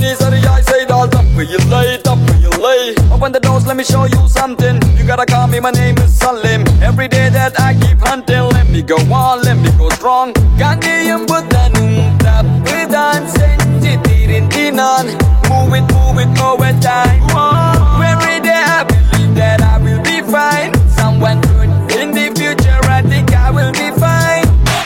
இனி சரியாய் செய்தால் தப்பு இல்லை தப்பு இல்லை. Open the doors, let me show you something. You gotta call me, my name is Salim. Every day that I keep hunting, let me go on, let me go strong. Gandhiyam buddhanum tappudan senji thirindinan. Move it over time. Every day I believe that I will be fine. Someone good in the future, I think I will be fine.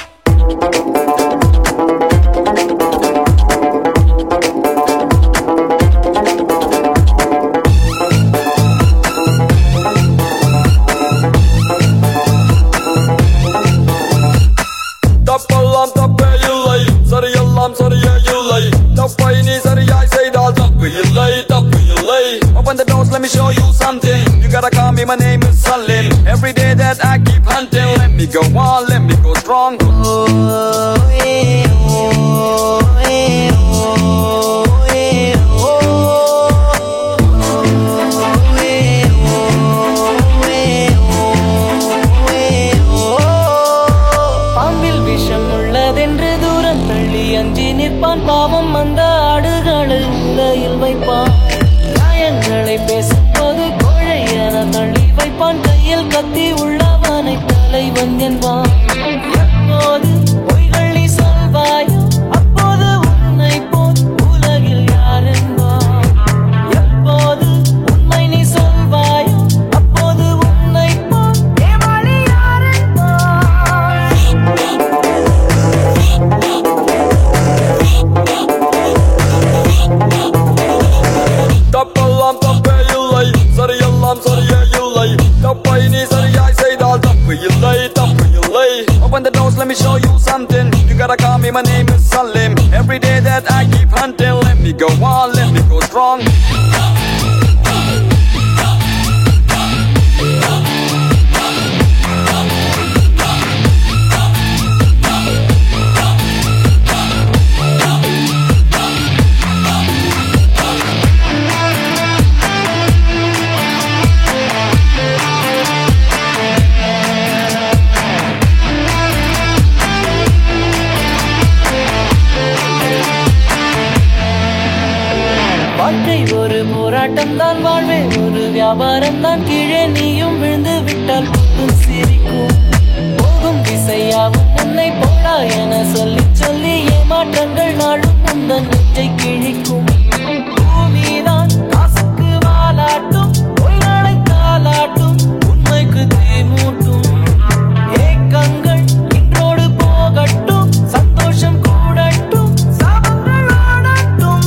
தப்பெல்லாம் தப்பே இல்லை, சரியெல்லாம் சரியே இல்லை. தப்பை நீ சரியாய் செய்தால் தப்பு இல்லை தப்பு இல்லை. Open the doors, let me show you something. You gotta call me, my name is Salim. Every day that I keep hunting, let me go on, let me go strong. பாம்பில் விஷம் உள்ளதென்று தூரம் தள்ளி அஞ்சி நிற்பான். பாவம் அந்த ஆடுகளை உலையில் வைப்பான். நியாயங்களை பேசும்போது கோழை என தள்ளி வைப்பான். கையில் கத்தி உள்ளவனை தலைவன் என்பான். எப்போது பொய்கள் நீ சொல்வாயோ அப்போது உன்னை போல் உலகில் யார் என்பான். எப்போது உண்மை நீ சொல்வாயோ அப்போது உன்னை போல் ஏமாளி யார் என்பான். தப்பெல்லாம் தப்பே இல்லை, சரியெல்லாம் சரியே இல்லை. தப்பை நீ சரியாய் செய்தால் தப்பு இல்லை தப்பு இல்லை. Open the doors, let me show you something. You gotta call me, my name is Salim. Every day that I keep hunting, let me go on, let me go strong. வாழ்க்கை ஒரு போராட்டம் தான், வாழ்வே ஒரு வியாபாரம் தான். கீழே நீயும் விழுந்து விட்டால் புத்தும் சிரிக்கும். போகும் திசையாவும் உன்னை போடா என சொல்லி சொல்லி ஏமாற்றங்கள் நாளும் உந்தன் நெஞ்சை கிழிக்கும். பூமிதான் காசுக்கு வாலாட்டும், பொய்களை தாலாட்டும், உண்மைக்கு தீமூட்டும். ஏக்கங்கள் இன்றோடு போகட்டும், சந்தோஷம் கூடட்டும், சாபங்கள் ஆடட்டும்.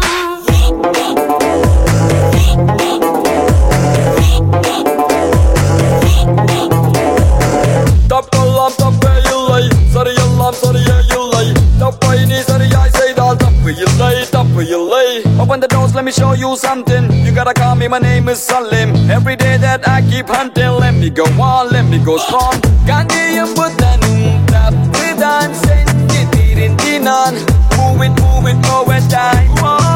தப்பெல்லாம் தப்பே இல்லை, சரியெல்லாம் சரியே இல்லை. தப்பை நீ சரியாய் செய்தால் தப்பு இல்லை தப்பு இல்லை. Open the doors, let me show you something. You gotta call me, my name is Salim. Every day that I keep hunting, let me go on, let me go strong. Gandhiyam buddhanum tappudan senji thirindinan. Move it over time.